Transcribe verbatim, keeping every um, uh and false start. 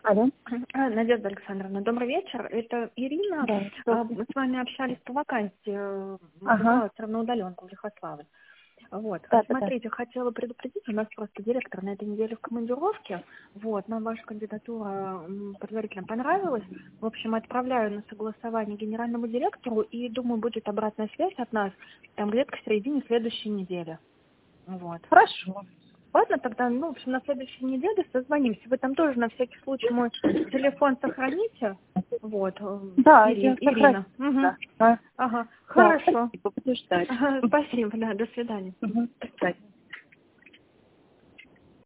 Алло. А, Надежда Александровна, добрый вечер. Это Ирина. Да, А, Мы с вами общались по вакансии ага. бухгалтера на удаленку в Лихославль. Вот. Да, да, да. Смотрите, хотела предупредить, у нас просто директор на этой неделе в командировке. Вот, нам ваша кандидатура м, предварительно понравилась. В общем, отправляю на согласование генеральному директору и, думаю, будет обратная связь от нас там где-то к середине следующей недели. Вот. Хорошо. Ладно, тогда, ну, в общем, на следующей неделе созвонимся. Вы там тоже на всякий случай мой телефон сохраните. Вот, э, Да, Ири- я сохраню. Ирина. Мгм. Да. А, Ага, да, хорошо. спасибо, буду ждать. Ага, спасибо, да, до свидания. Угу. До свидания.